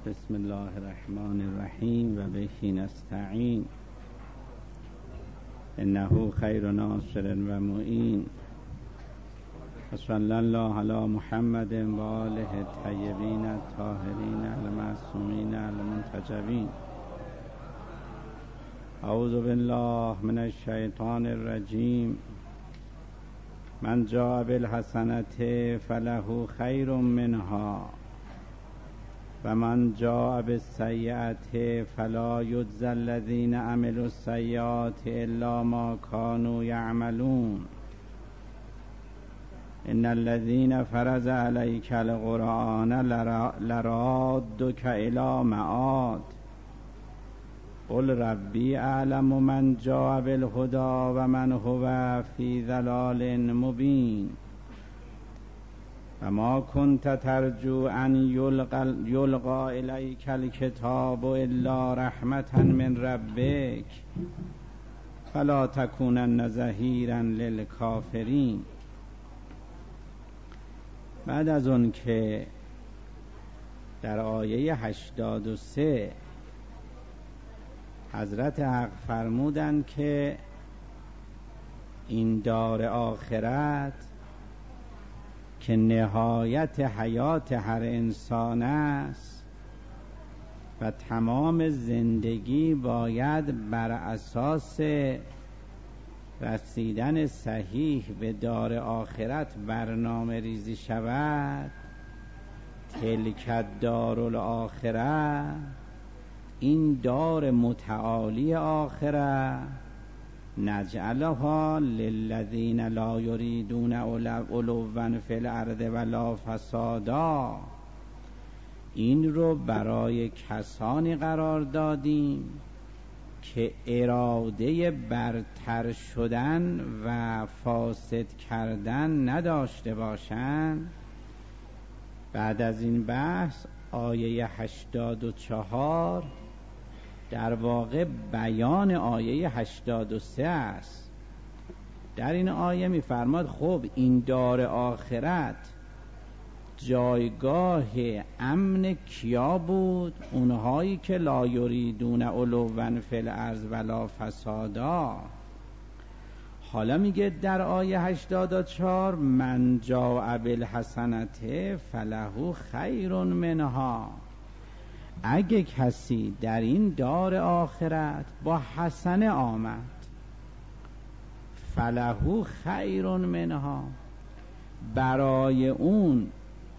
بسم الله الرحمن الرحیم و به نستعین انه خیر ناصر و معین و صلی الله علی محمد و آله الطیبین الطاهرین المعصومین المنتجبین. اعوذ بالله من الشیطان الرجیم. من جاء بالحسنة فله خیر منها و من جاء بالسیئة فلا یجزی الذین عملوا السیئات الا ما كانوا یعملون. ان الذین فرض علیک القرآن لرادک الی معاد قل ربی اعلم من جاء بالهدی و من هو فی ضلال مبین. و ما کنت ترجو ان یلقا الیک الکتاب الا رحمة من ربک فلا تکونن ظهیرا للکافرین. بعد از اون که در آیه 83 حضرت حق فرمودند که این دار آخرت که نهایت حیات هر انسان است و تمام زندگی باید بر اساس رسیدن صحیح به دار آخرت برنامه ریزی شود، تلک دار الاخره، این دار متعالی آخره، نجعلها للذین لا یریدون علوا فی الارض ولا فسادا، این رو برای کسانی قرار دادیم که اراده برتر شدن و فاسد کردن نداشته باشند. بعد از این بحث آیه 84 در واقع بیان آیه 83 است. در این آیه می‌فرماد خب این دار آخرت جایگاه امن کیا بود؟ اونهایی که لا یریدون علوا فی الارض ولا فسادا. حالا میگه در آیه 84 من جاء بالحسنة فله خیر منها. اگه کسی در این دار آخرت با حسنه آمد، فله خیر منها، برای اون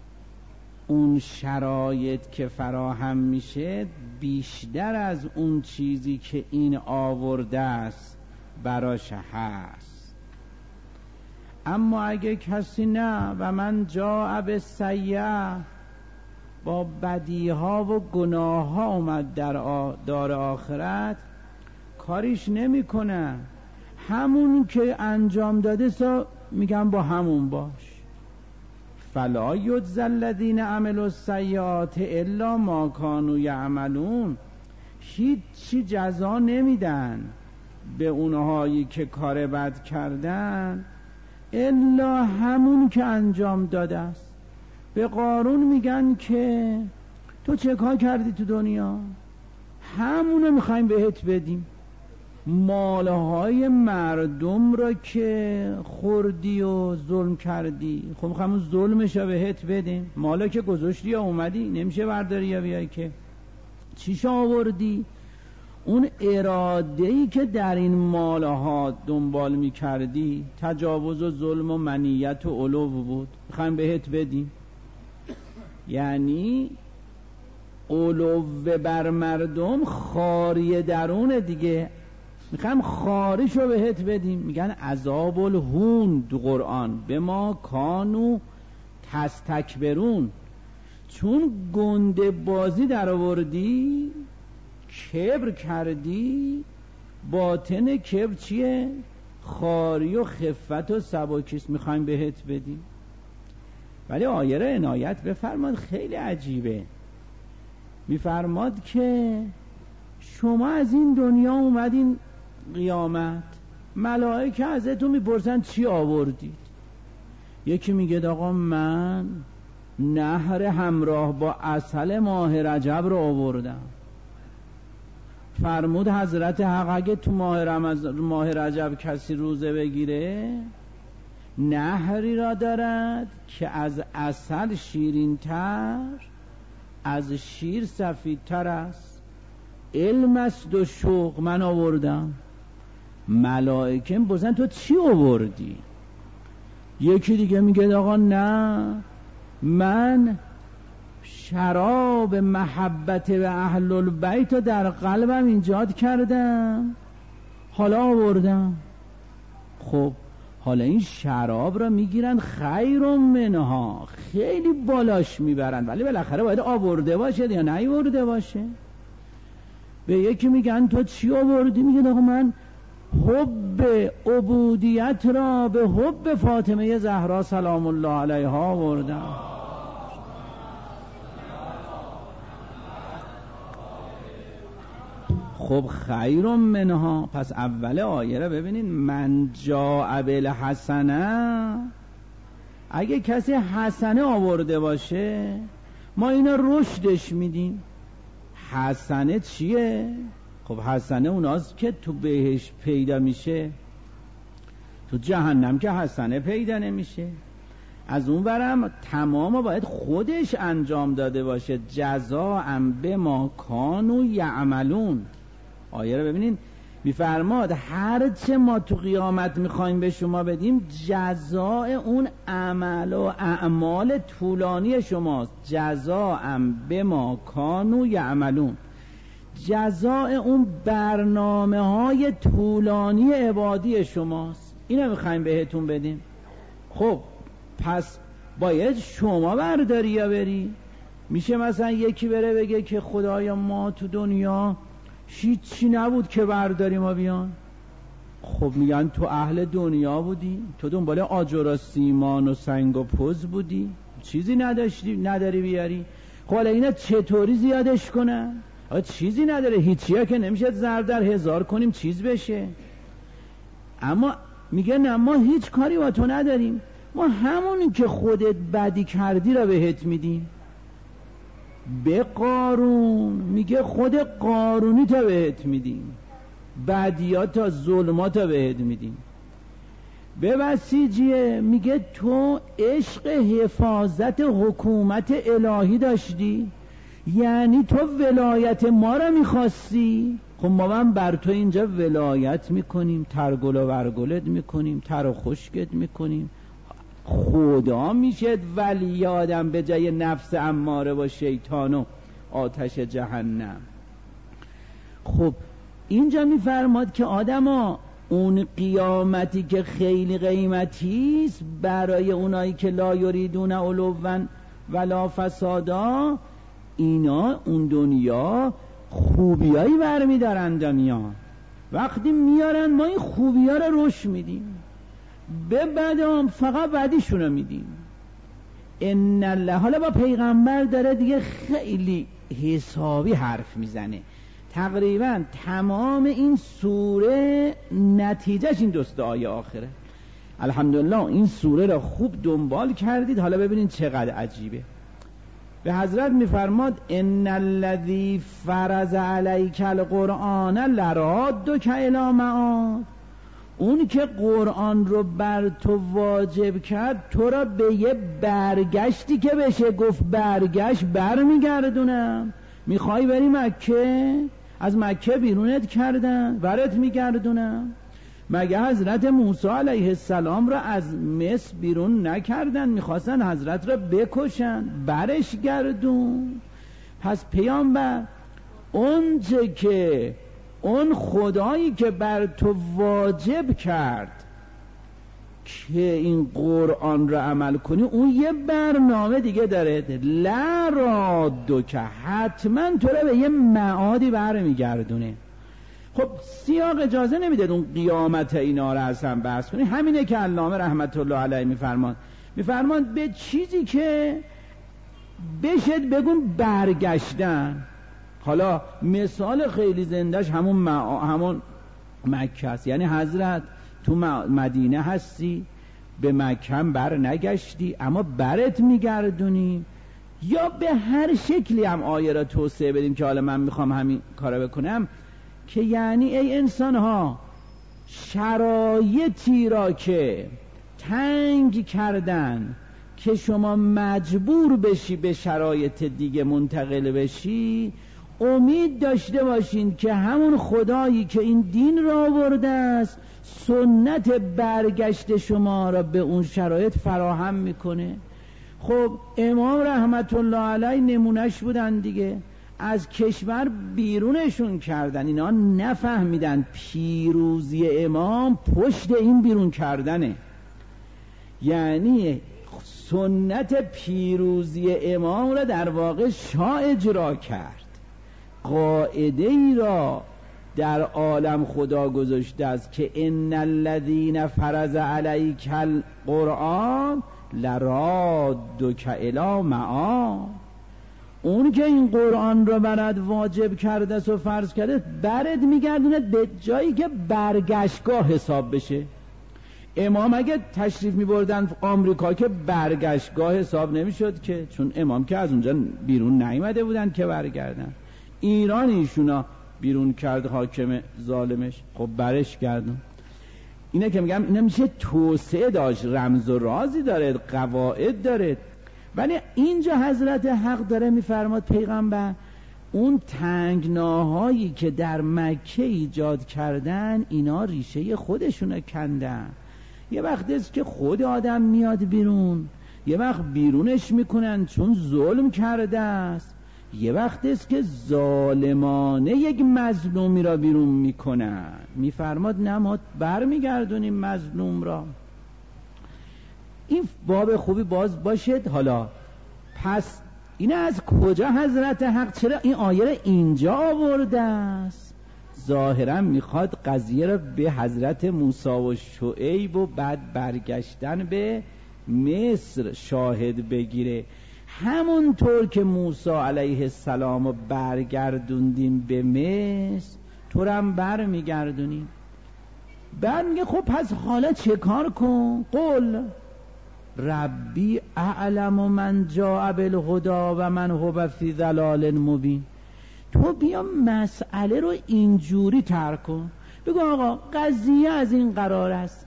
شرایط که فراهم میشه بیشتر از اون چیزی که این آورده است براش هست. اما اگه کسی نه و من جاء بالسیئة، با بدیها و گناه ها اومد در دار آخرت، کاریش نمی کنه، همون که انجام داده میگم با همون باش. فلا یجزی الذین عملوا السیئات الا ما کانوا یعملون، هیچی جزا نمیدن به اونهایی که کار بد کردن الا همون که انجام داده است. به قارون میگن که تو چه کار کردی تو دنیا؟ همونو میخوایم بهت بدیم. مالهای مردم را که خوردی و ظلم کردی، خب میخوایم اون ظلمش را بهت بدیم. مالا که گذاشتی یا اومدی نمیشه برداری یا بیای، که چیش آوردی؟ اون اراده‌ای که در این مالها دنبال میکردی تجاوز و ظلم و منیت و علو بود، میخوایم بهت بدیم. یعنی علو بر مردم خاری درونه دیگه، میخوایم خاریشو بهت بدیم. میگن عذاب الهون تو قرآن به ما کانو تستکبرون، چون گنده بازی در آوردی، کبر کردی. باطن کبر چیه؟ خاری و خفت و سباکیست، میخوایم بهت بدیم. ولی آیه را عنایت بفرماد، خیلی عجیبه. میفرماد که شما از این دنیا اومدین قیامت، ملائکه ازتون میپرسن چی آوردید؟ یکی میگه آقا من نهر همراه با عسل ماه رجب رو آوردم. فرمود حضرت حق اگه تو ماه رجب کسی روزه بگیره، نهری را دارد که از عسل شیرین تر، از شیر سفید تر است. علم است و شوق من آوردم. ملائکه بزن تو چی آوردی؟ یکی دیگه میگه آقا نه، من شراب محبت به اهل البیت رو در قلبم ایجاد کردم، حالا آوردم. خب حالا این شراب را میگیرن خیر منها، خیلی بالاش میبرن، ولی بالاخره باید آورده باشه یا نیورده باشه. به یکی میگن تو چی آوردی؟ میگه آقا من حب عبودیت را به حب فاطمه زهرا سلام الله علیها آوردم. خب خیر منها. پس اول آیه را ببینین، من جاء بالحسنه، اگه کسی حسنه آورده باشه ما اینا رشدش میدیم. حسنه چیه؟ خب حسنه اوناست که تو بهش پیدا میشه، تو جهنم که حسنه پیدا نمیشه. از اون برم تمام باید خودش انجام داده باشه. جزاء بما کانوا یعملون. آیه رو ببینین، میفرماد هر چه ما تو قیامت میخوایم به شما بدیم جزاء اون عمل و اعمال طولانی شماست. جزاء بما کانوا یعملون، جزاء اون برنامه های طولانی عبادی شماست. اینو میخوایم بهتون بدیم. خب پس باید شما برداری یا بری. میشه مثلا یکی بره بگه که خدایا ما تو دنیا هیچی نبود که برداریم و بیان. خب میگن تو اهل دنیا بودی، تو دنبال آجر و سیمان و سنگ و پز بودی، چیزی نداری بیاری. خب حالا اینا چطوری زیادش کنن؟ چیزی نداره، هیچیه که نمیشه ضرب در هزار کنیم چیز بشه. اما میگه نه ما هیچ کاری با تو نداریم، ما همونی که خودت بدی کردی را بهت میدیم. به قارون میگه خود قارونی تا بهت میدیم، بدیات تا ظلمات تا بهت میدیم. به بسیجیه میگه تو عشق حفاظت حکومت الهی داشتی، یعنی تو ولایت ما را میخواستی. خب ما هم بر تو اینجا ولایت میکنیم، ترگل و ورگلت میکنیم، تر و خشکت میکنیم. خدا میشه ولی آدم به جای نفس اماره و شیطان و آتش جهنم. خب اینجا میفرماد که آدما اون قیامتی که خیلی قیمتیست برای اونایی که لا یریدون علوا ولا فسادا، اینا اون دنیا خوبیایی برمیدارند و میان. وقتی میارن ما این خوبی‌ها رو رشد میدیم، به بدام فقط بدیشونو میدیم. ان الله، حالا با پیغمبر داره دیگه خیلی حسابی حرف میزنه. تقریبا تمام این سوره نتیجهش این دوست آیه آخره. الحمدلله این سوره را خوب دنبال کردید. حالا ببینید چقدر عجیبه. به حضرت میفرماد ان الذی فرض علیک القرآن لرادک الی معاد، اون که قرآن رو بر تو واجب کرد تو را به یه برگشتی که بشه گفت برگشت برمیگردونم. میخوای بری مکه؟ از مکه بیرونت کردن، برات میگردونم. مگه حضرت موسی علیه السلام را از مصر بیرون نکردن؟ میخواستن حضرت را بکشن، برش گردون. پس پیامبر اون چه که اون خدایی که بر تو واجب کرد که این قرآن را عمل کنی، اون یه برنامه دیگه داره. لا رادو، که حتما تو را به یه معادی برمیگردونه. خب سیاق اجازه نمیده اون قیامت اینا را اصلا بحث کنی. همینه که علامه رحمت الله علیه میفرمان به چیزی که بشد بگون برگشتن. حالا مثال خیلی زندهش همون مکه است. یعنی حضرت تو مدینه هستی، به مکم بر نگشتی اما برت میگردونیم، یا به هر شکلی هم آیه را توسعه بدیم که حالا من میخوام همین کارو بکنم، که یعنی ای انسان ها شرایطی را که تنگ کردن که شما مجبور بشی به شرایط دیگه منتقل بشی، امید داشته باشین که همون خدایی که این دین را آورده است سنت برگشت شما را به اون شرایط فراهم میکنه. خب امام رحمت الله علیه نمونش بودن دیگه، از کشور بیرونشون کردن، اینا نفهمیدن پیروزی امام پشت این بیرون کردنه، یعنی سنت پیروزی امام را در واقع شاه اجرا کرد، قاعده ای را در عالم خدا گذاشته است که ان الذین فرض علیک القرآن لرادک الی معاد، اون که این قرآن را برات واجب کرده است و فرض کرده برات میگردونه به جایی که برگشتگاه حساب بشه. امام اگه تشریف میبردن آمریکا که برگشتگاه حساب نمیشد که، چون امام که از اونجا بیرون نیامده بودن که برگردن. ایران ایشونا بیرون کرد حاکم ظالمش، خب برش کردن. اینه که میگم اینا میشه توسعه داشت، رمز و رازی داره، قواعد داره. ولی اینجا حضرت حق داره میفرماد پیغمبر اون تنگناهایی که در مکه ایجاد کردن اینا ریشه خودشونه کندن. یه وقت است که خود آدم میاد بیرون، یه وقت بیرونش میکنن چون ظلم کرده است، یه وقت است که ظالمانه یک مظلومی را بیرون میکنن. میفرماد نه ما بر میگردونیم مظلوم را. این باب خوبی باز باشد. حالا پس این از کجا حضرت حق چرا این آیه را اینجا آورده است؟ ظاهرا میخواد قضیه را به حضرت موسی و شعیب و بعد برگشتن به مصر شاهد بگیره. همونطور که موسی علیه السلام رو برگردوندیم به مصر، تو رو هم بر میگردونیم. بعد میگه خب پس حالا چه کار کن؟ قل ربی اعلم من جاء بالهدی و من هو فی ضلال مبین. تو بیا مسئله رو اینجوری ترک کن، بگو آقا قضیه از این قرار است،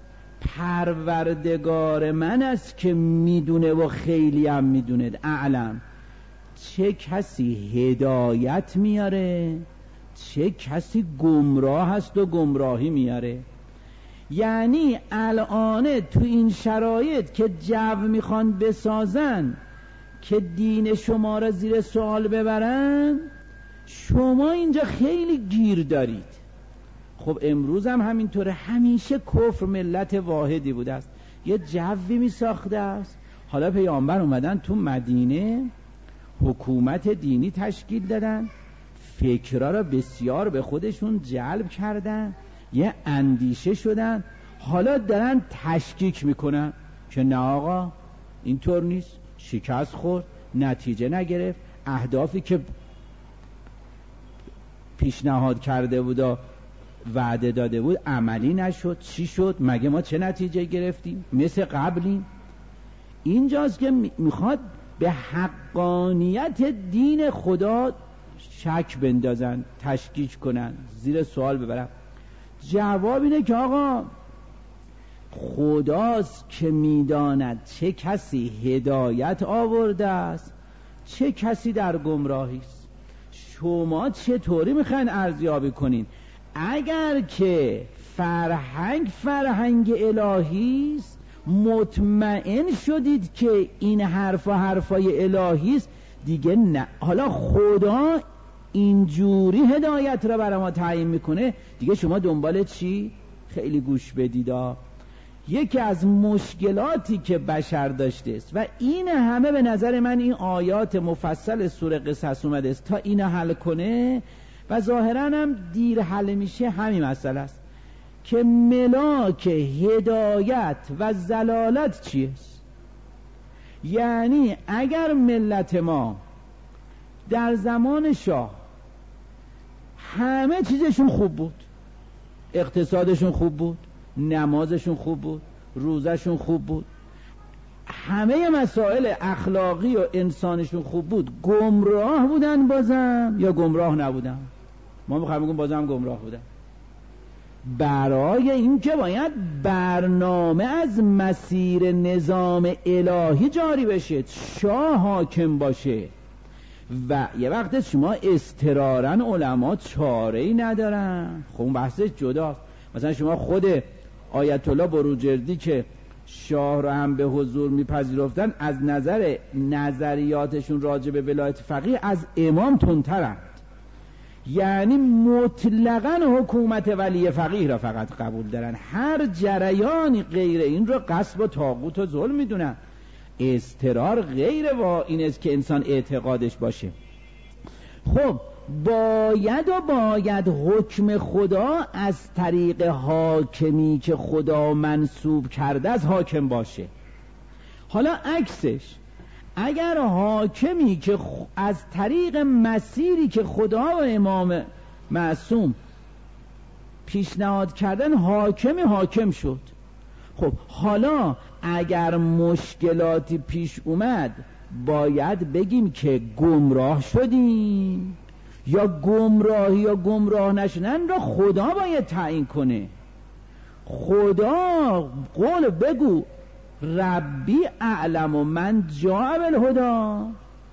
پروردگار من است که میدونه و خیلی هم میدونه. اعلم، چه کسی هدایت میاره، چه کسی گمراه هست و گمراهی میاره. یعنی الان تو این شرایط که جو میخوان بسازن که دین شما را زیر سوال ببرن، شما اینجا خیلی گیر دارید. خب امروز هم همینطوره، همیشه کفر ملت واحدی بوده است، یه جوی می ساخته است. حالا پیامبر اومدن تو مدینه حکومت دینی تشکیل دادن، فکرها را بسیار به خودشون جلب کردن، یه اندیشه شدن. حالا دارن تشکیک میکنن که نه آقا اینطور نیست، شکست خورد، نتیجه نگرفت، اهدافی که پیشنهاد کرده بود و وعده داده بود عملی نشد. چی شد؟ مگه ما چه نتیجه گرفتیم؟ مثل قبلیم. اینجاست که میخواد به حقانیت دین خدا شک بندازن، تشکیک کنن، زیر سوال ببرن. جواب اینه که آقا خداست که میداند چه کسی هدایت آورده است، چه کسی در گمراهی است. شما چطوری میخواین ارزیابی کنین؟ اگر که فرهنگ الهی است، مطمئن شدید که این حرفای الهی است دیگه نه. حالا خدا اینجوری هدایت را برای ما تعیین میکنه دیگه، شما دنبال چی؟ خیلی گوش بدیدا. یکی از مشکلاتی که بشر داشته است و این همه به نظر من این آیات مفصل سوره قصص اومده است تا اینو حل کنه، و ظاهرا هم دیر حل میشه. همین مسئله است که ملاک هدایت و ضلالت چیست. یعنی اگر ملت ما در زمان شاه همه چیزشون خوب بود، اقتصادشون خوب بود، نمازشون خوب بود، روزشون خوب بود، همه مسائل اخلاقی و انسانشون خوب بود، گمراه بودن بازم یا گمراه نبودن؟ ما میخوایم بگیم بازم گمراه بودن. برای این که باید برنامه از مسیر نظام الهی جاری بشه، شاه حاکم باشه و یه وقت شما اضطرارن علما چاره‌ای ندارن. خب اون بحثش جداست. مثلا شما خود آیت الله بروجردی که شاه را هم به حضور میپذیرفتن، از نظر نظریاتشون راجع به ولایت فقیه از امام تندترند، یعنی مطلقاً حکومت ولی فقیه را فقط قبول دارن، هر جریانی غیر این را غصب و طاغوت و ظلم میدونن. اضطرار غیر این است که انسان اعتقادش باشه. خب باید حکم خدا از طریق حاکمی که خدا منصوب کرده از حاکم باشه. حالا عکسش، اگر حاکمی که از طریق مسیری که خدا و امام معصوم پیشنهاد کردن حاکم شد، خب حالا اگر مشکلاتی پیش اومد باید بگیم که گمراه شدیم یا گمراهی یا گمراه نشدن را خدا باید تعیین کنه. خدا قول بگو ربی اعلم و من جاء بالهدی،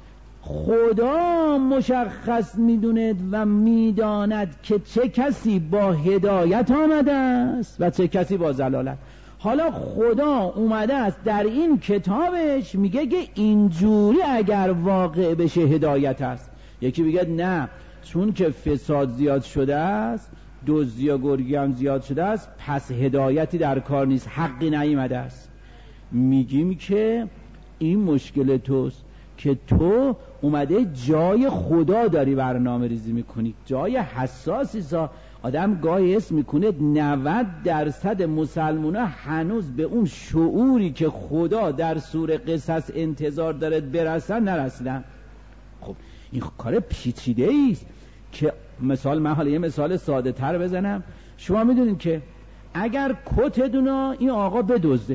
خدا مشخص میدوند و میداند که چه کسی با هدایت آمده است و چه کسی با ضلالت. حالا خدا اومده است در این کتابش میگه که اینجوری اگر واقع بشه هدایت است. یکی بگه نه، چون که فساد زیاد شده است، دزدی و گرگی هم زیاد شده است، پس هدایتی در کار نیست، حقی نیامده است. میگیم که این مشکل توست که تو اومده جای خدا داری برنامه ریزی میکنی، جای حساسی. آدم گاهی اسم میکنه 90% مسلمونا هنوز به اون شعوری که خدا در سوره قصص انتظار دارد برسن نرسیدن. خب این کار پیچیده ایست که من حالا یه مثال ساده تر بزنم. شما میدونید که اگر کتتون این آقا بدزده،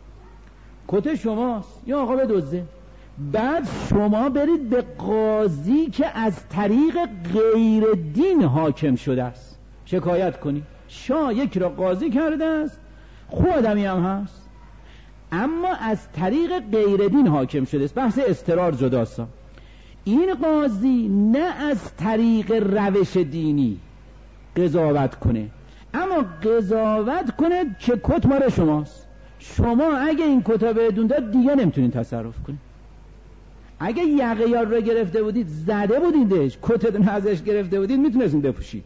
کت شماست، این آقا بدزده، بعد شما برید به قاضی که از طریق غیر دین حاکم شده است شکایت کنی، شاه یکی را قاضی کرده است، خود آدمی هم هست اما از طریق غیر دین حاکم شده است، بحث استرار جداست. این قاضی نه از طریق روش دینی قضاوت کنه، اما قضاوت کنه که کت مال شماست، شما اگه این کتا بهتون داد دیگه نمیتونین تصرف کنید. اگه یقه یار رو گرفته بودید زده بودیدش، کتتون ازش گرفته بودید میتونستین بپوشید.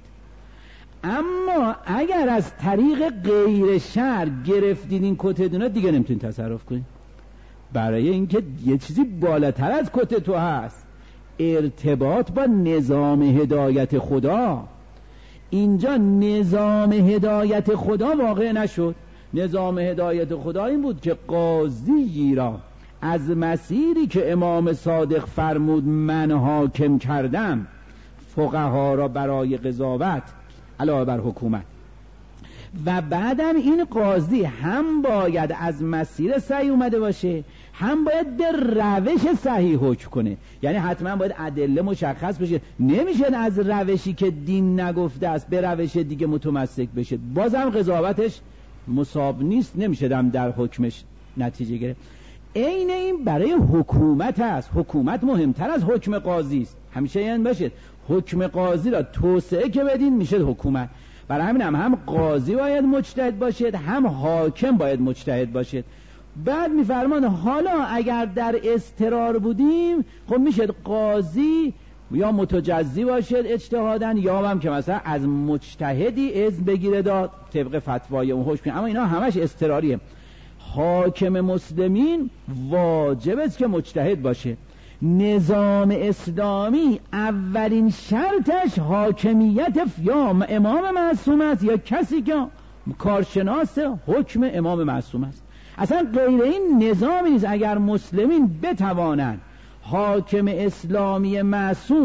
اما اگر از طریق غیر شرع گرفتید این کتتون دیگه نمیتونین تصرف کنید، برای اینکه یه چیزی بالاتر از کت تو هست، ارتباط با نظام هدایت خدا. اینجا نظام هدایت خدا واقع نشد. نظام هدایت خدا این بود که قاضی را از مسیری که امام صادق فرمود من حاکم کردم، فقها را برای قضاوت علاوه بر حکومت، و بعدم این قاضی هم باید از مسیر صحیح اومده باشه، هم باید به روش صحیح حکم کنه. یعنی حتما باید ادله مشخص بشه، نمیشه از روشی که دین نگفته است به روش دیگه متمسک بشه، بازم قضاوتش مصاب نیست، نمیشه در حکمش نتیجه گرفت. عین این برای حکومت است. حکومت مهمتر از حکم قاضی است. همیشه این باشه حکم قاضی را توسعه که بدین میشه حکومت. برای همین هم قاضی باید مجتهد باشد، هم حاکم باید مجتهد باشد. بعد میفرمان حالا اگر در اضطرار بودیم خب میشه قاضی یا متجزی باشد اجتهادن، یا هم که مثلا از مجتهدی اذن بگیره داد طبق فتوای اون حکم. اما اینا همش اضطراریه. حاکم مسلمین واجب است که مجتهد باشه. نظام اسلامی اولین شرطش حاکمیت یا امام معصوم است یا کسی که کارشناس حکم امام معصوم است. اصلا غیر این نظامی نیست. اگر مسلمین بتوانند حاکم اسلامی معصوم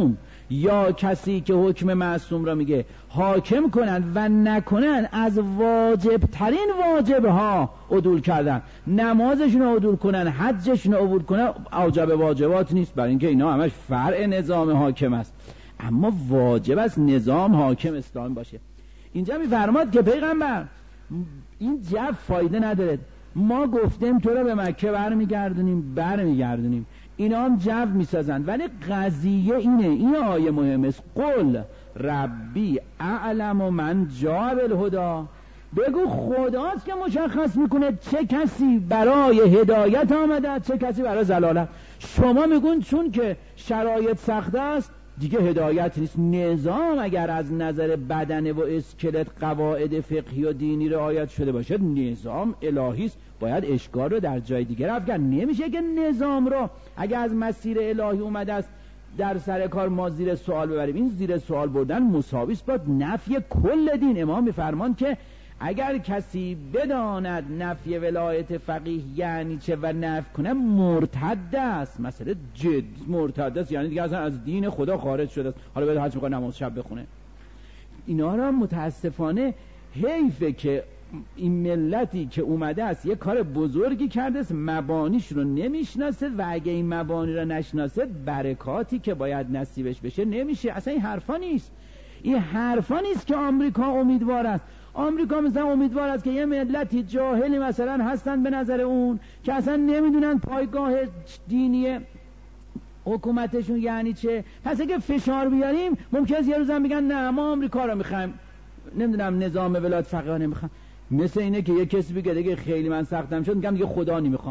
یا کسی که حکم معصوم را میگه حاکم کنن و نکنن از واجب ترین واجب ها عدول کردن، نمازشون رو عدول کنن، حجشون رو عدول کنن، اوجب واجبات نیست، برای اینکه اینا همش فرع نظام حاکم است، اما واجب است نظام حاکم اسلام باشه. اینجا میفرماد که پیغمبر این جو فایده نداره، ما گفتیم تو رو به مکه برمیگردونیم، اینا هم جو میسازن، ولی قضیه اینه، این آیه مهم است، قل ربی اعلم و من جاء بالهدی، بگو خداست که مشخص میکنه چه کسی برای هدایت آمده چه کسی برای ضلالت. شما میگون چون که شرایط سخت است دیگه هدایت نیست. نظام اگر از نظر بدنه و اسکلت قواعد فقهی و دینی رعایت شده باشه نظام الهی است، باید اشکال رو در جای دیگه رفع کرد. نمیشه که نظام رو اگر از مسیر الهی اومده است در سر کار ما زیر سوال ببریم. این زیر سوال بردن مساوی است با نفی کل دین. امام میفرمان که اگر کسی بداند نفی ولایت فقیه یعنی چه و نفی کنه مرتد است. مسئله جد مرتد است، یعنی دیگه اصلا از دین خدا خارج شده است، حالا باید حج میکنه نماز شب بخونه. اینا را متاسفانه حیفه که این ملتی که اومده است یه کار بزرگی کرده است، مبانیش رو نمیشناسه و اگه این مبانی رو نشناسه برکاتی که باید نصیبش بشه نمیشه. اصلا این حرفا نیست، این حرفا نیست که آمریکا امیدوار است. آمریکا مثلا امیدوار است که یه ملتی جاهلی مثلا هستن به نظر اون که اصلا نمیدونن پایگاه دینی حکومتشون یعنی چه، پس اگه فشار بیاریم ممکنه یه روزم بگن نه ما آمریکا رو میخوایم، نمیدونم نظام ولایت فقیه نمیخوام. مثل اینه که یه کسی بگه دیگه خیلی من سختم شد میگم دیگه خدا نمیخوام.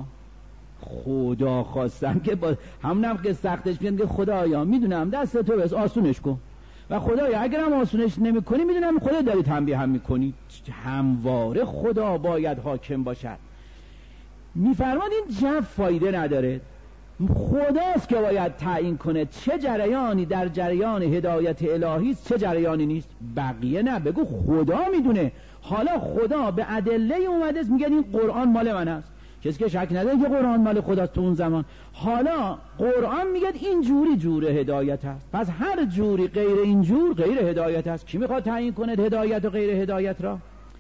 خدا خواستم که با همونم که سختش میگن که خدایا میدونم دست تو بس آسونش کن و خدایا اگرم آسونش نمی کنی میدونم خدا داری تنبیه هم میکنی. همواره خدا باید حاکم باشد. میفرماد این جو فایده نداره، خداست که باید تعیین کنه چه جریانی در جریان هدایت الهی است چه جریانی نیست. بقیه نه، بگو خدا میدونه. حالا خدا به ادله اومده است میگه این قرآن مال من است، کسی که شک نداره که قرآن مال خداست تو اون زمان. حالا قرآن میگه این جوری جور هدایت است، پس هر جوری غیر این جور غیر هدایت است. کی میخواد تعیین کنه هدایت و غیر هدایت را؟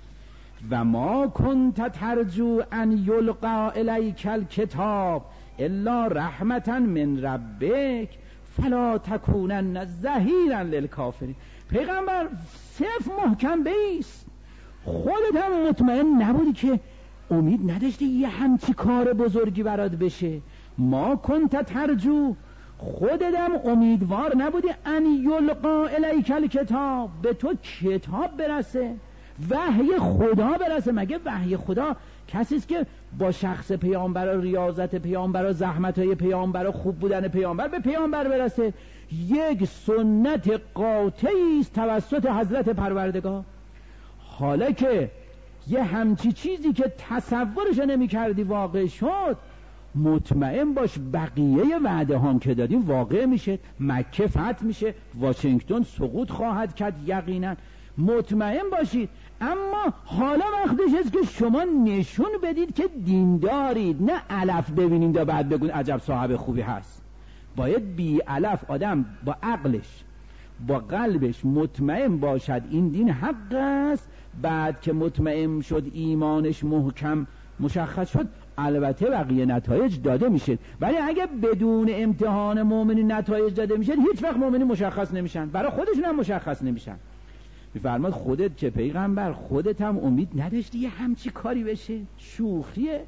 و ما کنت ترجو ان یلقا الیک الکتاب الا رحمتا من ربک فلا تکونن ظهیرا للکافرین. پیغمبر صرف محکم بیست، خودت هم مطمئن نبودی که امید نداشتی یه همچی کار بزرگی برات بشه. ما کنت ترجو، خودت هم امیدوار نبودی ان یلقا الیک الکتاب، به تو کتاب برسه، وحی خدا برسه. مگه وحی خدا کسی است که با شخص پیامبر و ریاضت پیامبر و زحمت‌های پیامبر و خوب بودن پیامبر به پیامبر برسه؟ یک سنت قاطعی است توسط حضرت پروردگار. حالا که یه همچی چیزی که تصورش نمی کردی واقع شد، مطمئن باش بقیه وعده هم که دادیم واقع میشه. مکه فتح میشه، واشنگتن سقوط خواهد کرد یقینا، مطمئن باشید. اما حالا وقتش است که شما نشون بدید که دین دارید، نه علف ببینید و بعد بگون عجب صاحب خوبی هست. باید بی علف آدم با عقلش با قلبش مطمئن باشد این دین حق است. بعد که مطمئن شد ایمانش محکم مشخص شد، البته بقیه نتایج داده میشه. ولی اگه بدون امتحان مؤمنین نتایج داده میشه هیچ وقت مؤمنین مشخص نمیشن، برای خودشون هم مشخص نمیشن. میفرماد خودت که پیغمبر خودت هم امید نداشتی یه همچی کاری بشه؟ شوخیه.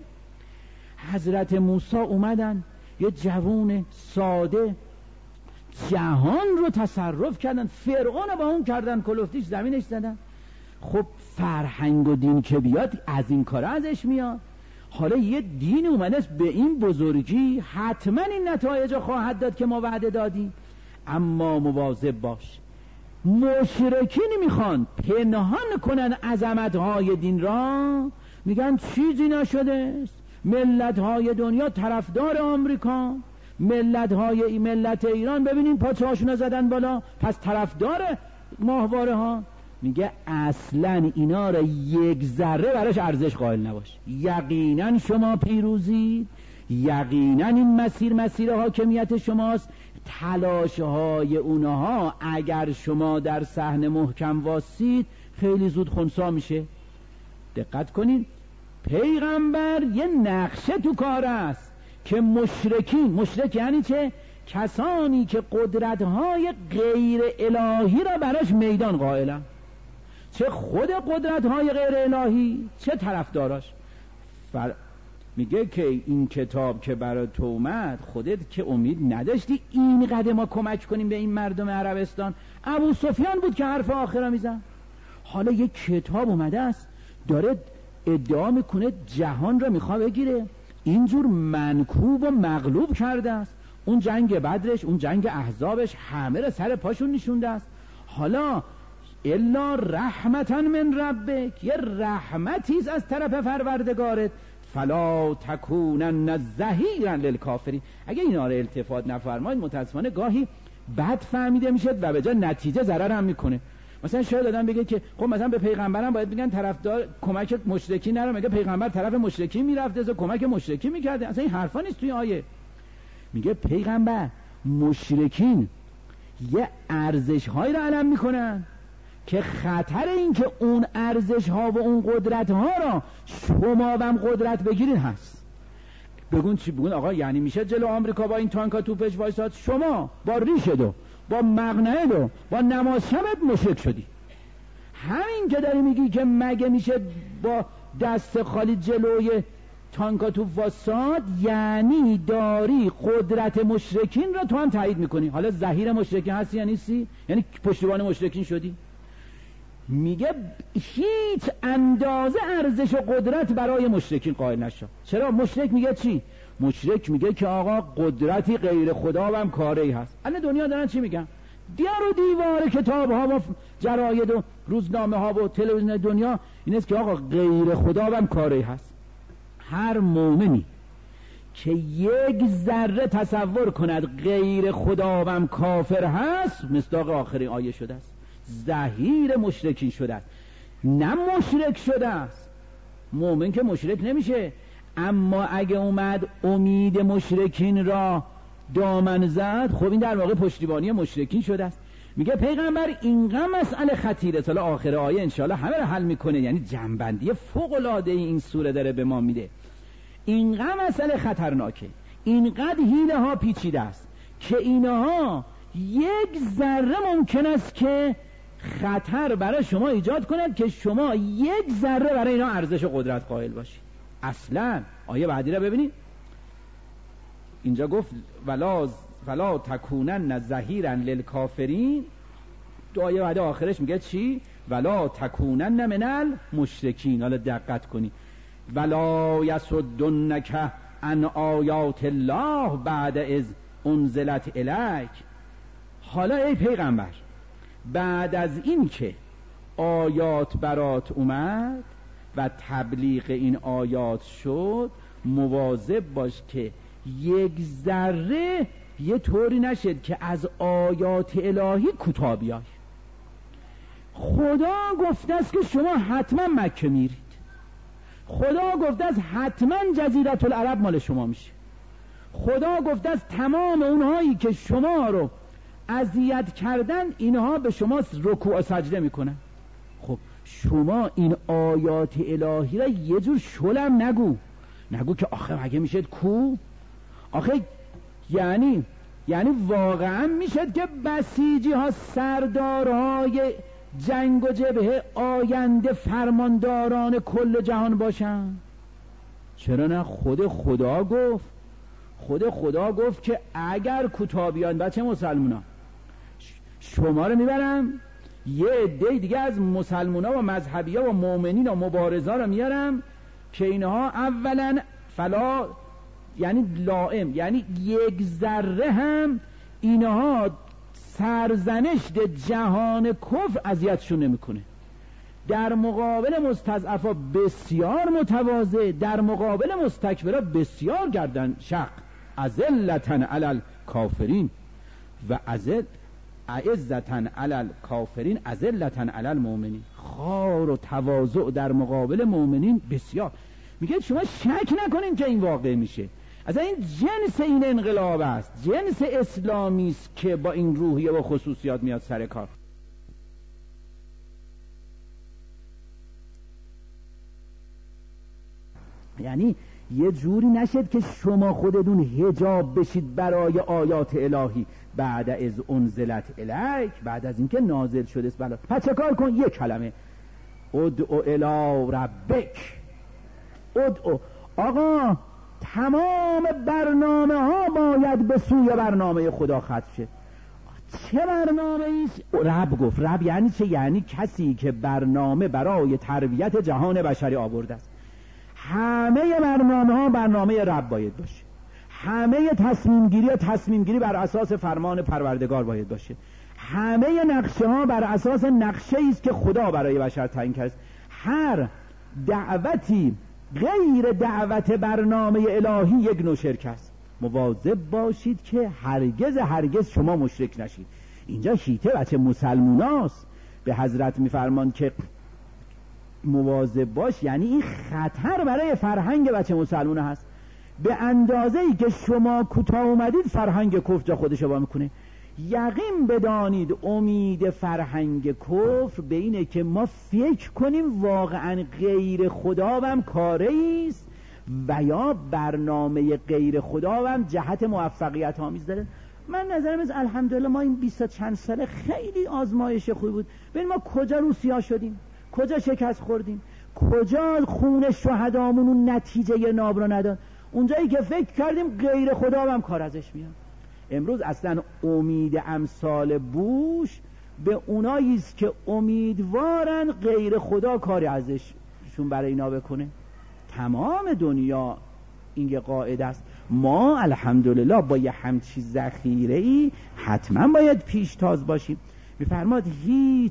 حضرت موسی اومدن یه جوون ساده جهان رو تصرف کردن، فرعون با اون کردن کلفتیش زمینش زدن. خب فرهنگ و دین که بیاد از این کار ازش میاد. حالا یه دین اومده است به این بزرگی، حتما این نتایج خواهد داد که ما وعده دادیم. اما مواظب باش، مشرکین میخوان پنهان کنن عظمت‌های دین را، میگن چیزی نشده است، ملت‌های دنیا طرفدار آمریکا، ملت ایران ببینین پاچه‌هاشون زدن بالا پس طرفدار ماهواره ها. میگه اصلا اینا را یک ذره براش ارزش قائل نباش. یقینا شما پیروزید، یقینا این مسیر حاکمیت شماست، تلاش‌های اونها اگر شما در صحنه محکم واسید خیلی زود خنثی میشه. دقت کنین، پیغمبر یه نقشه تو کار است که مشرکین، مشرک یعنی چه؟ کسانی که قدرت‌های غیر الهی را براش میدان قائلن، چه خود قدرت‌های غیر الهی چه طرفداراش. میگه که این کتاب که برای تو اومد، خودت که امید نداشتی اینقدر ما کمک کنیم به این مردم عربستان؟ ابو سفیان بود که حرف آخر میزن. حالا یک کتاب اومده است داره ادعا میکنه جهان را میخواد بگیره، اینجور منکوب و مغلوب کرده است. اون جنگ بدرش، اون جنگ احزابش همه را سر پاشون نشونده است. حالا الا رحمتا من ربک، یه رحمتیز از طرف پروردگارت، فلا تکونن ظهیرا للکافرین. اگه اینا رو التفات نفرمایید متاسفانه گاهی بد فهمیده میشه و به جای نتیجه ضرر هم میکنه. مثلا شاید آدم بگه که خب مثلا به پیغمبرم باید بگن طرفدار کمک مشرکین نرو، میگه پیغمبر طرف مشرکین میرفته و کمک مشرکین میکرده. اصلا این حرفا نیست توی آیه. میگه پیغمبر مشرکین یه ارزش هایی رو علم میکنن که خطر این که اون ارزش ها و اون قدرت ها را شما هم قدرت بگیرین هست. بگون چی؟ بگون آقا یعنی میشه جلو آمریکا با این تانکا توپش وایساد، شما با ریش دو، با مقنعه دو، با نماز شبت مشرک شدی. همین که داری میگی که مگه میشه با دست خالی جلوی تانکا توپ وایساد، یعنی داری قدرت مشرکین را تو هم تایید میکنی. حالا ظهیر مشرکین هستی یا نیستی؟ یعنی پشتیبان مشرکین شدی. میگه هیچ اندازه ارزش و قدرت برای مشرکین قائل نشو. چرا؟ مشرک میگه چی؟ مشرک میگه که آقا قدرتی غیر خدا هم کاری هست. الان دنیا دارن چی میگن؟ دیار و دیوار کتاب ها و جراید و روزنامه ها و تلویزیون دنیا این است که آقا غیر خدا هم کاری هست. هر مومنی که یک ذره تصور کند غیر خدا هم کافر هست، مصداق آخرین آیه شده است، ظهیر مشرکین شده است، نه مشرک شده است. مومن که مشرک نمیشه، اما اگه اومد امید مشرکین را دامن زد، خب این در واقع پشتیبانی مشرکین شده است. میگه پیغمبر اینقدر مسئله خطیره، تا آخر آیه انشاءالله همه رو حل میکنه. یعنی جنبندی فوق العاده این سوره داره به ما میده. اینقدر مسئله خطرناکه، اینقدر حیله ها پیچیده است که اینها یک ذره ممکن است که خطر برای شما ایجاد کند که شما یک ذره برای اینا ارزش و قدرت قائل باشید. اصلا آیه بعدی را ببینید، اینجا گفت ولا تکونن ظهیرا للکافرین. تو آیه بعد آخرش میگه چی؟ ولا تکونن من المشرکین. حالا دقت کنی، ولا یصدنک عن آیات الله بعد از انزلت الیک. حالا ای پیغمبر بعد از این که آیات برات اومد و تبلیغ این آیات شد، مواظب باش که یک ذره یه طوری نشد که از آیات الهی کوتاه بیای. خدا گفته است که شما حتما مکه میرید، خدا گفته است حتما جزیره العرب مال شما میشه، خدا گفته است تمام اونهایی که شما رو اذیت کردن اینها به شما رکوع و سجده میکنن. خب شما این آیات الهی را یه جور شلم نگو که آخه مگه میشد کو؟ آخه یعنی واقعا میشد که بسیجی ها سردارهای جنگ و جبهه آینده فرمانداران کل جهان باشن؟ چرا نه؟ خود خدا گفت که اگر کوتابیان بچه مسلمونا شما رو میبرم، یه عده دیگه از مسلمونا و مذهبیا و مؤمنین و مبارزا رو میارم که اینها اولا فلا یعنی لائم، یعنی یک ذره هم اینها سرزنشت جهان کفر اذیتشون نمیکنه. در مقابل مستضعفا بسیار متواضع، در مقابل مستکبرا بسیار گردن شق. اذلتن علی الکافرین و عزتن علی الکافرین اذلتن علی المؤمنین. خار و تواضع در مقابل مؤمنین بسیار. میگه شما شک نکنین که این واقع میشه. اصلا این جنس این انقلاب است، جنس اسلامی است که با این روحیه و خصوصیات میاد سر کار. یعنی یه جوری نشد که شما خودتون حجاب بشید برای آیات الهی بعد از انزلت الیک، بعد از اینکه نازل شده است. پس چه کار کن؟ یک کلمه، ادعو الی ربک. ادعو. آقا تمام برنامه ها باید به سوی برنامه خدا ختم شه. چه برنامه ایست؟ رب گفت. رب یعنی چه؟ یعنی کسی که برنامه برای تربیت جهان بشری آورده است. همه برنامه ها برنامه رب باید باشه، همه تصمیم گیری بر اساس فرمان پروردگار باید باشه، همه نقشه ها بر اساس نقشه است که خدا برای بشر تعیین کرده. هر دعوتی غیر دعوت برنامه الهی یک نوع شرک است. مواظب باشید که هرگز شما مشرک نشید. اینجا شیطه بچه مسلموناست، به حضرت میفرمان که مواظب باش، یعنی این خطر برای فرهنگ بچه مسلمون هست. به اندازه‌ای که شما کوتاه اومدید فرهنگ کفر جا خودش رو میکنه. یقین بدانید امید فرهنگ کفر به اینه که ما فکر کنیم واقعا غیر خدا هم کاری است و یا برنامه غیر خدا هم جهت موفقیت آمیز داره. من نظرم از الحمدلله ما این 20 چند ساله خیلی آزمایش خوبی بود. ببین ما کجا روسیا شدیم، کجا شکست خوردیم، کجا خون شهدامون نتیجه ناب رو نداد، اونجایی که فکر کردیم غیر خدا هم کار ازش میاد. امروز اصلا امید امثال بوش به اونایی است که امیدوارن غیر خدا کاری ازشون برای اینا بکنه. تمام دنیا این یه قاعده است. ما الحمدلله با یه همچی ذخیره‌ای حتما باید پیشتاز باشیم. میفرماد هیچ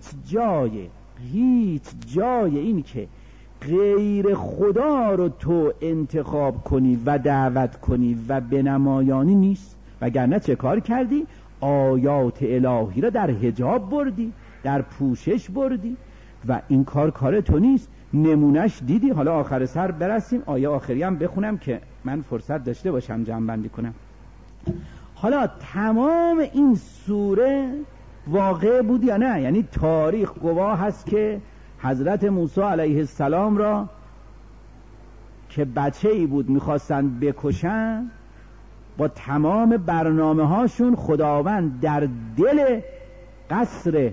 جای این که غیر خدا رو تو انتخاب کنی و دعوت کنی و بنمایانی نیست، وگرنه چه کار کردی؟ آیات الهی رو در حجاب بردی، در پوشش بردی و این کار تو نیست. نمونش دیدی. حالا آخر سر برسیم، آیه آخری هم بخونم که من فرصت داشته باشم جمع‌بندی کنم. حالا تمام این سوره واقع بود یا نه؟ یعنی تاریخ گواه هست که حضرت موسی علیه السلام را که بچه‌ای بود میخواستن بکشن، با تمام برنامه هاشون خداوند در دل قصر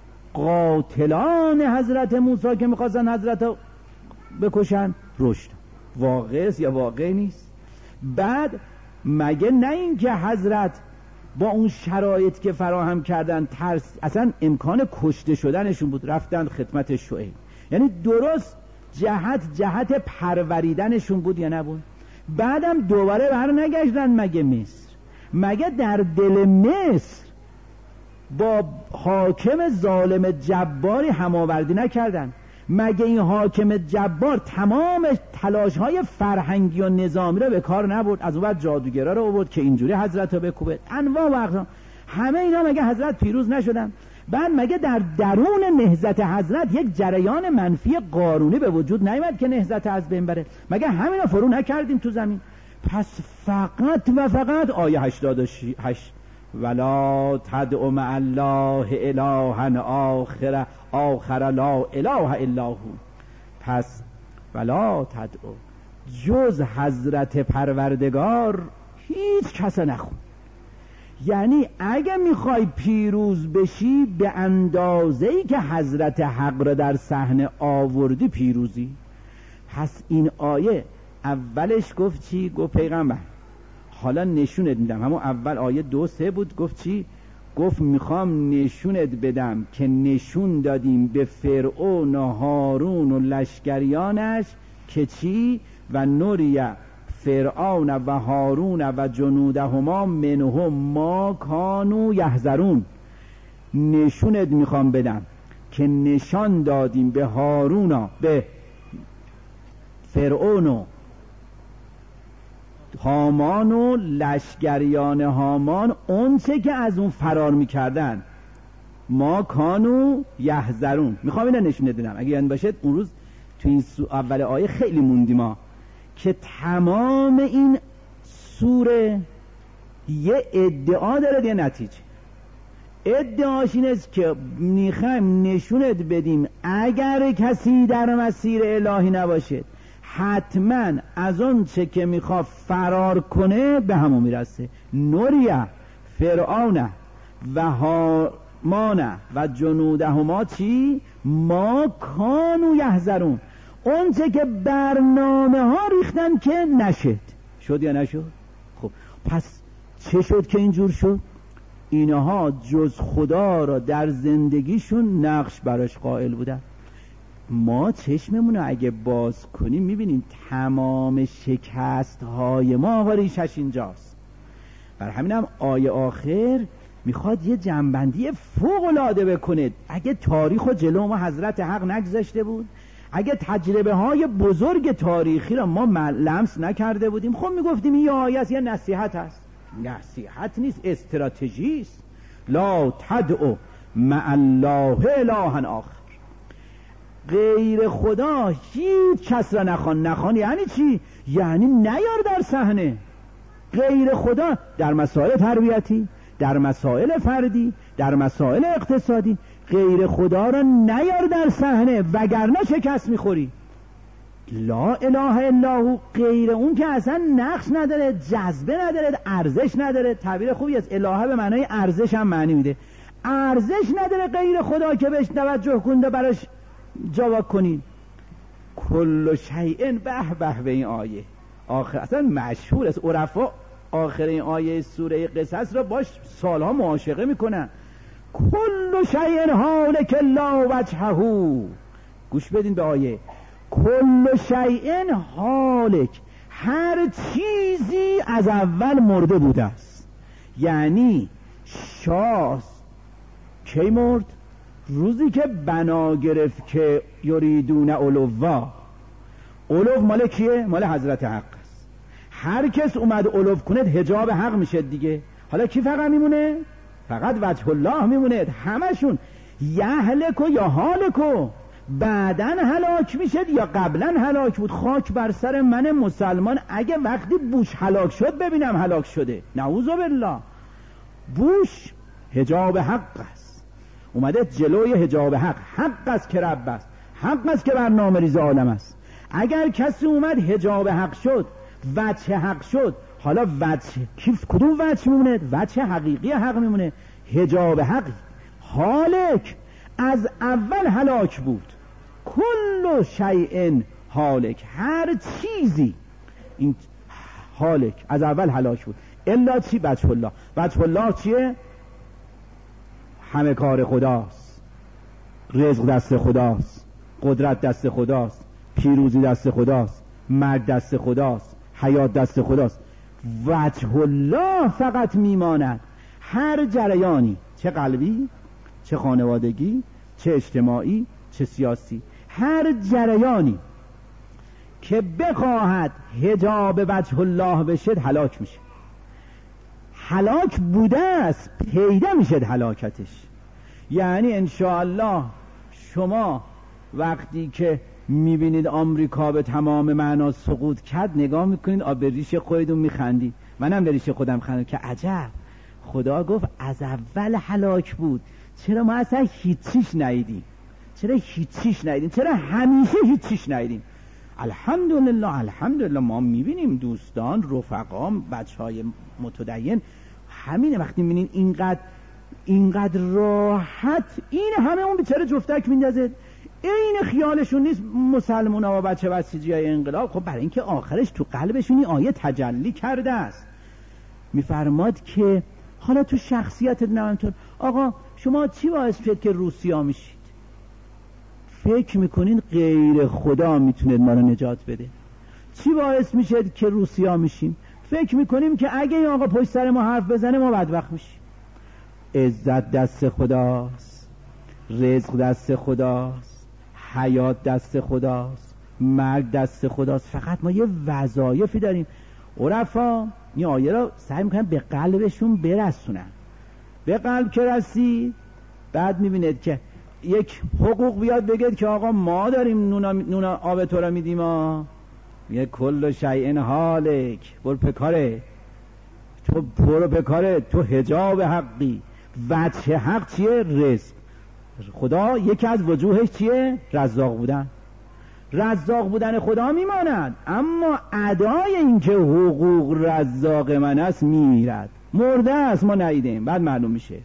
قاتلان حضرت موسی که میخواستن حضرت رو بکشن رشد. واقع است یا واقع نیست؟ بعد مگه نه این که حضرت با اون شرایط که فراهم کردن ترس، اصلا امکان کشته شدنشون بود، رفتن خدمت شعیب. یعنی درست جهت پروریدنشون بود یا نبود؟ بعدم دوباره بر نگشتن مگه مصر؟ مگه در دل مصر با حاکم ظالم جباری هماوردی نکردن؟ مگه این حاکم جبار تمام تلاش‌های فرهنگی و نظامی رو به کار نبرد؟ از اون بعد جادوگرا رو آورد که اینجوری حضرت رو بکوبه، انواع و اقسام. همه اینا مگه حضرت پیروز نشدن؟ بعد مگه در درون نهضت حضرت یک جریان منفی قارونی به وجود نیامد که نهضت از بین بره؟ مگه همینا فرو نکردیم تو زمین؟ پس فقط و فقط آیه 88 ولا تدع مع الله الها آخر لا اله الا هو. پس ولا تدع، جز حضرت پروردگار هیچ کس نخون. یعنی اگه میخوای پیروز بشی به اندازه‌ای که حضرت حق را در صحنه آوردی پیروزی. پس این آیه اولش گفت چی؟ گفت پیغمبر حالا نشونت میدم. همون اول آیه 2-3 بود. گفت چی؟ گفت میخوام نشونت بدم که نشون دادیم به فرعون و هارون و لشکریانش که چی؟ و نوریه فرعون و هارون و جنودهما منهم ما کانوا یحذرون. نشونت میخوام بدم که نشان دادیم به هارون، به فرعون و هامان و لشکریان هامان اون چه که از اون فرار میکردن، ما کانوا یحذرون. میخوام اینو نشون بدم. اگه یاد باشه اون روز تو این اول آیه خیلی موندیم ما که تمام این سوره یه ادعا داره یه نتیجه. ادعاش این است که میخوایم نشونت بدیم اگر کسی در مسیر الهی نباشه حتما از اون چه که میخواد فرار کنه به همون میرسه. نوریه فرعون و هامان و جنودهما چی؟ ما کانوا یحذرون، اون چه که برنامه ها ریختن که نشد. شد یا نشد؟ خب پس چه شد که اینجور شد؟ اینها جز خدا را در زندگیشون نقش براش قائل بودن. ما چشممون رو اگه باز کنیم میبینیم تمام شکست های ما ریشش اینجاست. بر همینم آیه آخر میخواد یه جنبندی فوق العاده بکنه. اگه تاریخ و جلو ما حضرت حق نگذاشته بود، اگه تجربه های بزرگ تاریخی را ما لمس نکرده بودیم، خب میگفتیم این آیه است، یه نصیحت است. نصیحت نیست، استراتژی است. لا تدعو مع الله الها آخر، غیر خدا هیچ کس را نخوان. یعنی چی؟ یعنی نیار در صحنه غیر خدا در مسائل تربیتی، در مسائل فردی، در مسائل اقتصادی. غیر خدا را نیار در صحنه وگرنه شکست میخوری. لا اله الا هو، غیر اون که اصلا نقش نداره، جذبه نداره، ارزش نداره. تعبیر خوبی است، الهه به معنای ارزش هم معنی میده. ارزش نداره غیر خدا که بهش توجه کنده براش جواب کنید. کل شیء به به این آیه آخر اصلا مشهور است. عرفا آخر این آیه سوره قصص را باش سالها معاشقه میکنن. کل شیء هالک لا وجهه. گوش بدین به آیه. کل شیء هالک، هر چیزی از اول مرده بوده است. یعنی شاه کی مرد؟ روزی که بنا گرفت که یریدون علوا. علو مال کیه؟ مال حضرت حق است. هر کس اومد علو کنه حجاب حق میشه دیگه. حالا کی فقط میمونه؟ فقط وجه الله میمونه. همشون یهلکو یا هالکو، بعدن هلاک میشد یا قبلا هلاک بود. خاک بر سر من مسلمان اگه وقتی بوش هلاک شد ببینم هلاک شده. نعوذ بالله. بوش حجاب حق است، اومده جلوی حجاب حق. حق است که رب است، حق است که برنامه ریز عالم است. اگر کسی اومد حجاب حق شد، وجه حق شد، حالا وجه کدوم وجه میمونه؟ وجه حقیقی حق میمونه. حجاب حق هالک، از اول هلاک بود. کل شیء هالک، هر چیزی این هالک از اول هلاک بود. الا چی؟ وجه الله. وجه الله چیه؟ همه کار خداست، رزق دست خداست، قدرت دست خداست، پیروزی دست خداست، مرگ دست خداست، حیات دست خداست. وجه الله فقط میماند. هر جریانی، چه قلبی، چه خانوادگی، چه اجتماعی، چه سیاسی، هر جریانی که بخواهد حجاب وجه الله بشد هلاک میشه. هلاک بوده است، پیدا میشد هلاکتش. یعنی انشاءالله شما وقتی که میبینید آمریکا به تمام معنا سقوط کرد نگاه میکنید به ریش خودتون میخندید. منم به ریش خودم خندم که عجب، خدا گفت از اول هلاک بود، چرا ما اصلا هیچیش ندیدیم؟ چرا هیچیش ندیدیم؟ چرا همیشه هیچیش ندیدیم؟ الحمدلله الحمدلله ما میبینیم دوستان، رفقا، بچهای متدین همینه. وقتی میبینین اینقدر راحت این همه اون بیچاره جفتک میندازه، این خیالشون نیست مسلمان ها و بچه بسیجی های انقلاب. خب برای اینکه آخرش تو قلبشون این آیه تجلی کرده است. میفرماد که حالا تو شخصیتت نمونطور آقا شما چی باعث شد که روسیا میشید؟ فکر میکنین غیر خدا میتونه ما رو نجات بده؟ چی باعث میشد که روسیا میشیم؟ فکر میکنیم که اگه این آقا پشت سر ما حرف بزنه ما بدبخت میشیم. عزت دست خداست، رزق دست خداست، حیات دست خداست، مرگ دست خداست. فقط ما یه وظایفی داریم. عرفا این آیه را سعی میکنن به قلبشون برسونن. به قلب که رسید بعد میبینید که یک حقوق بیاد بگید که آقا ما داریم نون آب تو را میدیم. یه کل شیء هالک، برو پکاره تو برو به کارت، تو حجاب حقی. وجه حق چیه؟ رزق. خدا یکی از وجوهش چیه؟ رزاق بودن. رزاق بودن خدا میماند، اما ادای این که حقوق رزاق من است میمیرد، مرده است، ما ندیدیم، بعد معلوم میشه.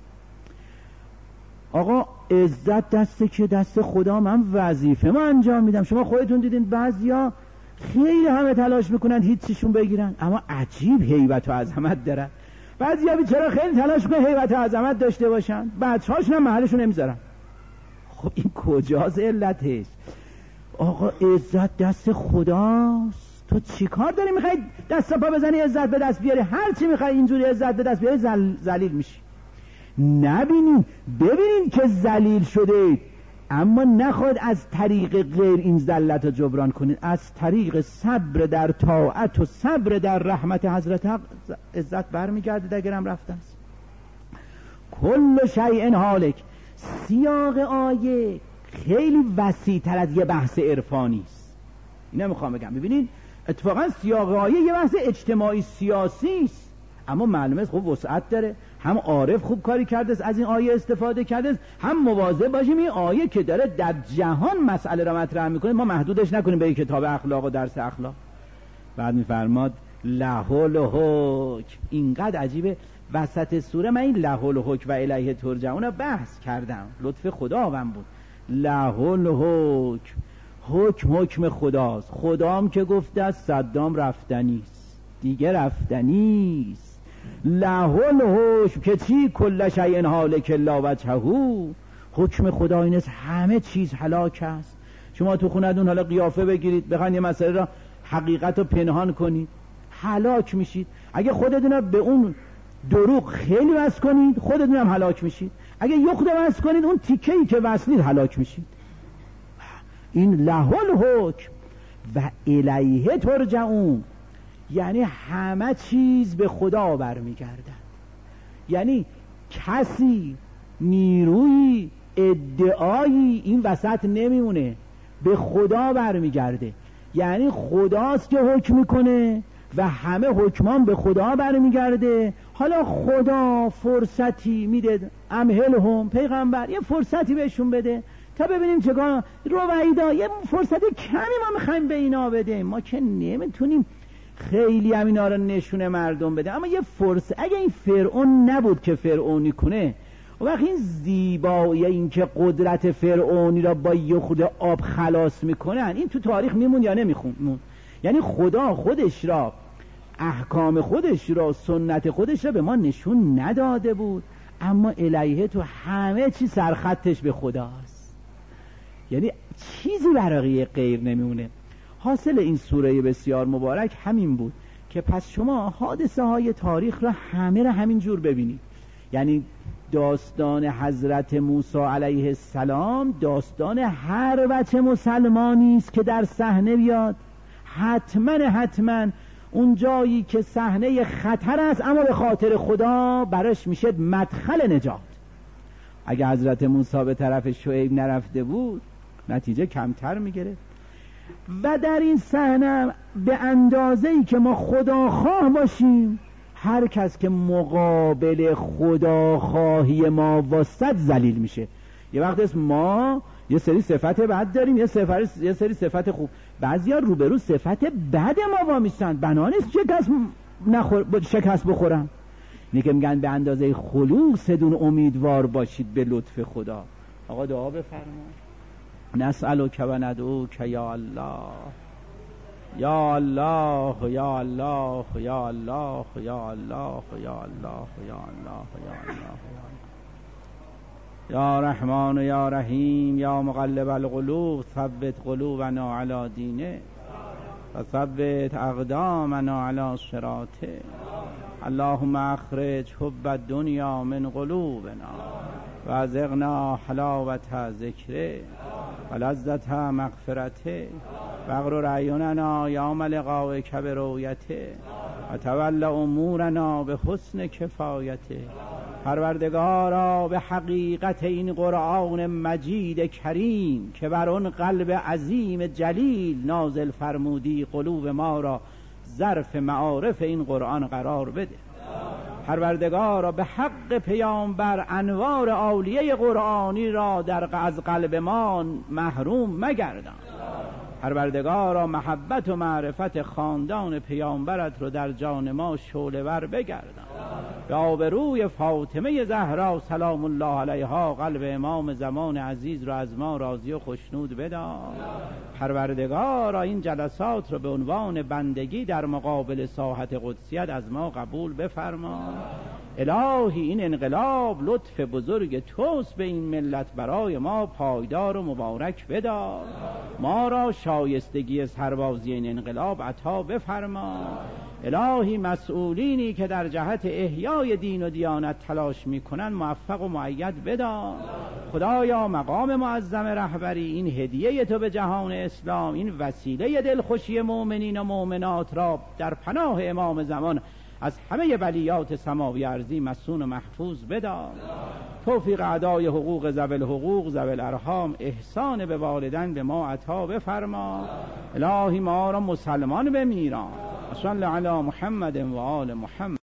آقا عزت دسته که دست خدا، من وظیفه ما انجام میدم. شما خودتون دیدین بعضیا خیلی همه تلاش میکنن هیچیشون بگیرن، اما عجیب هیبت و عظمت دارن. بعضیا بیچاره خیلی تلاش میکنن هیبت و عظمت داشته باشن، بچه‌هاشون هم محلشون نمیذارن. خب این کجاست علتش؟ آقا عزت دست خداست، تو چی کار داری میخوای دست پا بزنی عزت به دست بیاری؟ هر چی میخوای اینجوری عزت به دست بیاری ذلیل میشی. نبینین، ببینین که ذلیل شده، اما نخواد از طریق غیر این ذلت رو جبران کنید، از طریق صبر در طاعت و صبر در رحمت حضرت حق عزت برمیگرده. اگرم رفته است کل شیء هالک. سیاق آیه خیلی وسیع تر از یه بحث عرفانی است، اینو میخوام بگم. ببینین اتفاقا سیاق آیه یه بحث اجتماعی سیاسی است، اما معلومه خب وسعت داره. هم عارف خوب کاری کرده است، از این آیه استفاده کرده است، هم مواظب باشیم این آیه که داره در جهان مسئله را مطرح میکنه ما محدودش نکنیم به این کتاب اخلاق و درس اخلاق. بعد میفرماد له الحکم. اینقدر عجیبه وسط سوره من این له الحکم و الیه ترجعون رو بحث کردم، لطف خداوند بود. له الحکم، حکم خداست. خدام که گفته است صدام رفتنیست، دیگه رفتنیست. له الحکم که چی؟ کل شیء هالک الا وجهه. حکم خدا این است همه چیز هلاک است. شما تو خونتون حالا قیافه بگیرید، بخواید یه مسئله را حقیقت رو پنهان کنید، هلاک میشید. اگه خودتون به اون دروغ خیلی وصل کنید، خودتون هم هلاک میشید. اگه یخته وصل کنید، اون تیکه‌ای که وصلید هلاک میشید. این له الحکم و الیه ترجعون، یعنی همه چیز به خدا برمیگردد. یعنی کسی نیروی ادعایی این وسط نمیمونه، به خدا برمیگرده. یعنی خداست که حکم میکنه و همه حکمان به خدا برمیگرده. حالا خدا فرصتی میده، امهلهم، پیغمبر یه فرصتی بهشون بده تا ببینیم چگاه رویدا، یه فرصت کمی ما میخوایم به اینا بده. ما که نمیتونیم خیلی هم اینا رو نشونه مردم بده، اما یه فرصت. اگه این فرعون نبود که فرعونی کنه، و وقتی این زیبایی این که قدرت فرعونی را با یه خورده آب خلاص میکنن، این تو تاریخ میمون یا نمیخون؟ یعنی خدا خودش را، احکام خودش را، سنت خودش را به ما نشون نداده بود، اما الیه تو همه چی سرخطش به خداست. یعنی چیزی برای غیر نمیمونه. حاصل این سوره بسیار مبارک همین بود که پس شما حادثه های تاریخ را همه را همین جور ببینید. یعنی داستان حضرت موسی علیه السلام داستان هر بچه مسلمانی است که در صحنه بیاد، حتما اون جایی که صحنه خطر است اما به خاطر خدا براش میشه مدخل نجات. اگه حضرت موسی به طرف شعیب نرفته بود نتیجه کمتر میگرفت. و در این صحنه به اندازه‌ای که ما خداخواه باشیم، هر کس که مقابل خداخواهی ما واسط ذلیل میشه. یه وقت است ما یه سری صفت بد داریم، یه سری صفت خوب. بعضیا روبرو صفت بد ما وامیستن، بنا نیست شکست بخورن. اینه میگن به اندازه خلوص دون امیدوار باشید به لطف خدا. آقا دعا بفرمایید. نسألک و ندعوک یا الله، یا الله، یا الله، یا الله، یا الله، یا الله، یا الله، یا الله، یا رحمان و یا رحیم، یا مقلب القلوب ثبت قلوبنا علی دینه و ثبت اقدامنا علی صراطه. اللهم اخرج حب الدنیا من قلوبنا و ازغنا حلاوت ذکره و لذت مغفرته و اغرر اعیننا یوم لقائک برؤیته و تول امورنا به حسن کفایته. پروردگارا به حقیقت این قرآن مجید کریم که بر اون قلب عظیم جلیل نازل فرمودی، قلوب ما را ظرف معارف این قرآن قرار بده. پروردگارا به حق پیامبر انوار عالیه قرآنی را از قلب ما محروم مگردان. پروردگارا محبت و معرفت خاندان پیامبرت رو در جان ما شعله‌ور بگردان. به آبروی فاطمه زهرا سلام الله علیها قلب امام زمان عزیز رو از ما راضی و خوشنود بدار. پروردگارا این جلسات رو به عنوان بندگی در مقابل ساحت قدسیت از ما قبول بفرما. الهی این انقلاب لطف بزرگ توست به این ملت، برای ما پایدار و مبارک بدار. ما را شایستگی سربازی این انقلاب عطا بفرما. الهی مسئولینی که در جهت احیای دین و دیانت تلاش میکنن موفق و مؤید بدار. خدایا مقام معظم رهبری، این هدیه تو به جهان اسلام، این وسیله دلخوشی مؤمنین و مؤمنات را در پناه امام زمان از همه بلیات سماوی ارضی مصون و محفوظ بدار. توفیق ادای حقوق ذوی الحقوق ذوی الارحام، احسان به والدین به ما عطا بفرما. الهی ما را مسلمان بمیران. صلی علی محمد و آل محمد.